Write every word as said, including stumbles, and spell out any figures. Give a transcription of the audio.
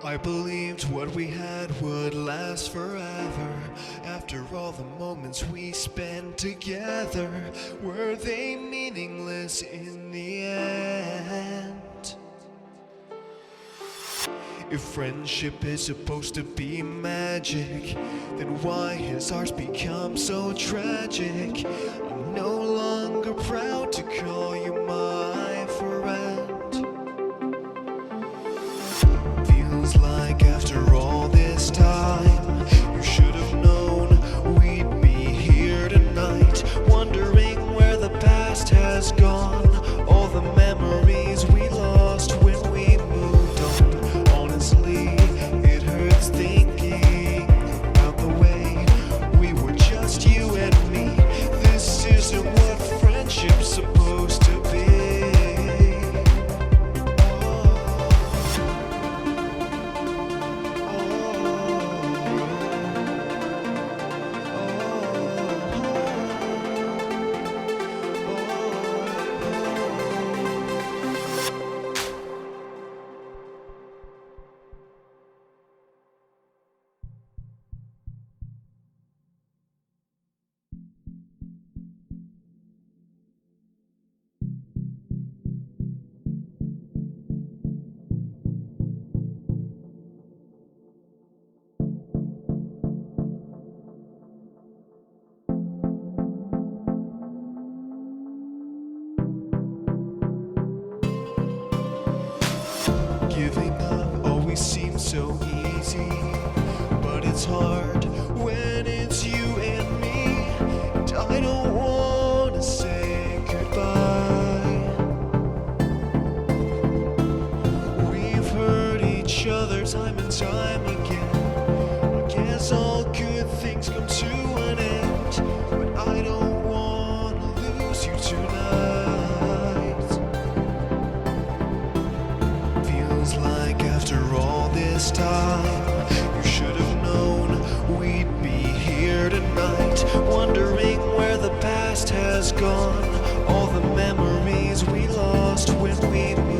I believed what we had would last forever. After all the moments we spent together, were they meaningless in the end? If friendship is supposed to be magic, then why has ours become so tragic? I'm no longer proud to call you my friend. Feels like after all this time, you should have known we'd be here tonight, wondering where the past has gone, all the memories we lost when we moved on. Honestly, it hurts thinking about the way we were just you and me. This isn't what friendship's supposed to be. Giving up always seems so easy, but it's hard when it's you and me. And I don't wanna say goodbye. We've hurt each other time and time again. I guess all good things come to an end, but I don't wanna lose you tonight. Like after all this time, you should have known we'd be here tonight, wondering where the past has gone, all the memories we lost when we